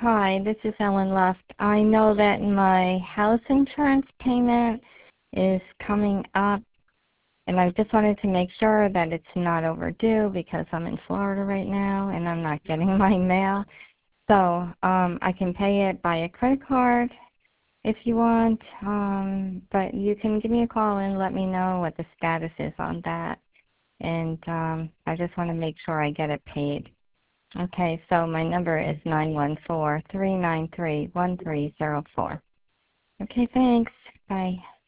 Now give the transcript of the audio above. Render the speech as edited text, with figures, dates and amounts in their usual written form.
Hi, this is Ellen Luft. I know that my house insurance payment is coming up, and I just wanted to make sure that it's not overdue because I'm in Florida right now and I'm not getting my mail. So I can pay it by a credit card if you want, but you can give me a call and let me know what the status is on that. And I just want to make sure I get it paid. Okay, so my number is 914-393-1304. Okay, thanks. Bye.